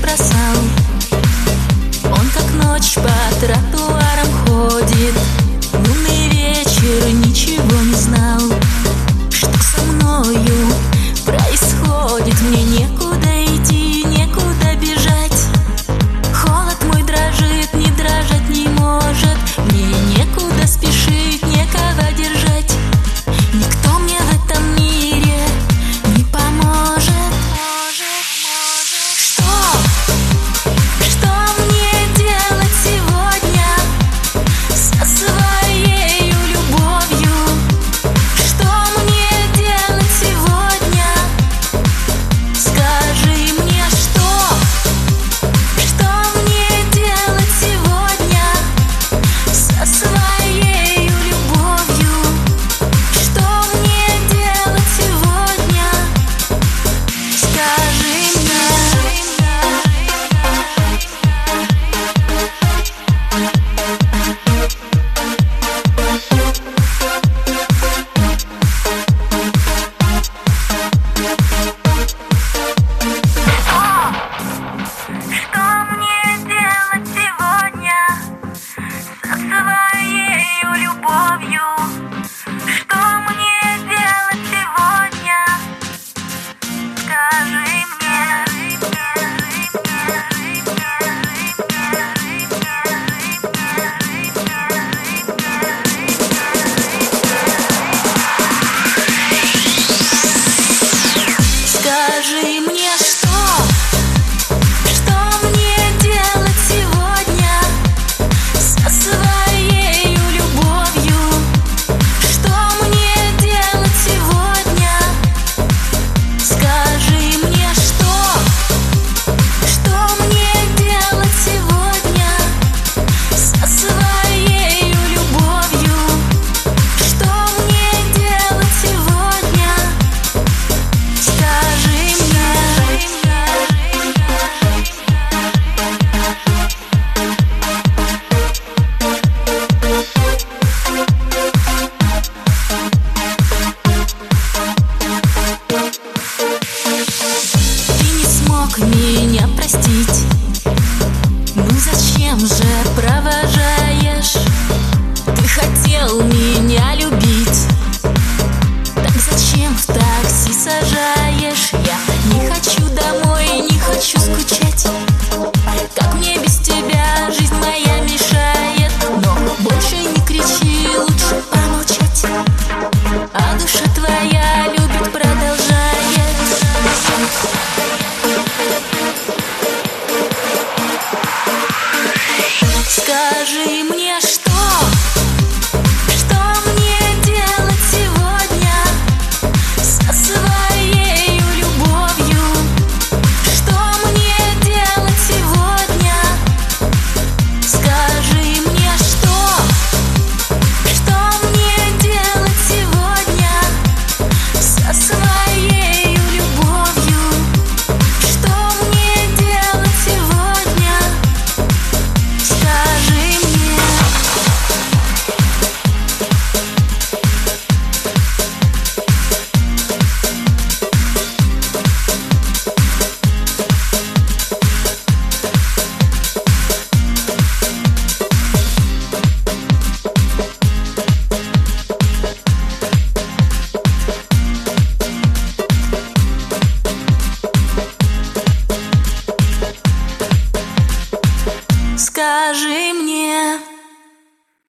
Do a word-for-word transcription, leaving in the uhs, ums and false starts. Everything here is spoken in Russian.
бросал. Он как ночь по тротуарам ходит, лунный вечер, ничего не знал. Что со мною происходит? Мне некуда идти, некуда бежать. Холод мой дрожит, не дрожать не может. Мне некуда спешить, некого держать. Никто мне в этом мире не поможет. Что? Что мне делать сегодня со своей любовью? Что мне делать сегодня? Скажи мне, что? Что мне делать сегодня со своей любовью? Что мне делать сегодня? Скажи мне. Что мне делать сегодня со своей любовью? Что мне делать сегодня? Скажи мне. Скажи мне, что? Что мне делать сегодня со своей любовью? Что мне делать сегодня? Скажи мне, что? Что мне делать сегодня со своей любовью? Что мне делать сегодня? Скажи мне. Ты не смог меня простить.